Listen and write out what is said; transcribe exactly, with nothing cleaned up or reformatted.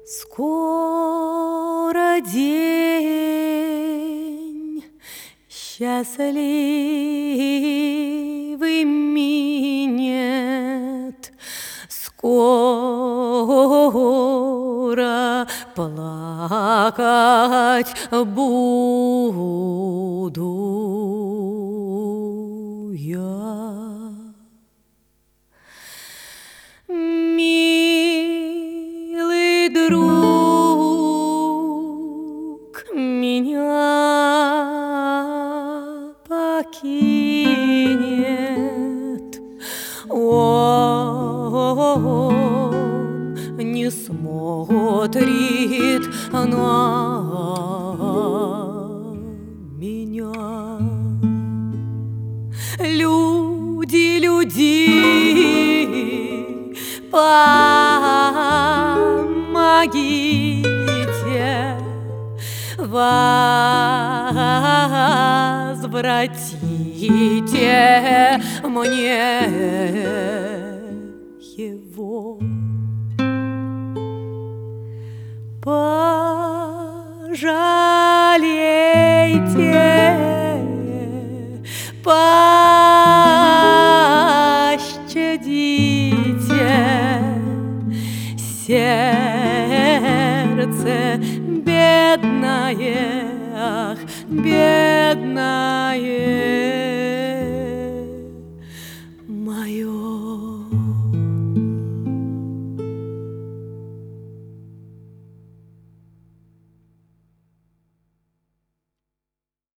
Скоро день счастливый минет, скоро плакать буду я. Милый друг меня покинет, он не смотрит на меня. Люди, люди, помогите, возвратите мне его. Пожалейте, пощадите, сердце бедное, ах, бедное